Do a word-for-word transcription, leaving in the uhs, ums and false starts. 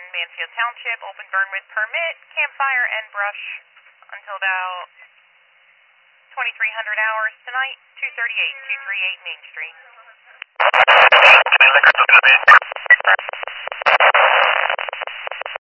Mansfield Township, open burn with permit, campfire and brush until about twenty-three hundred hours tonight, two thirty-eight, two thirty-eight Main Street.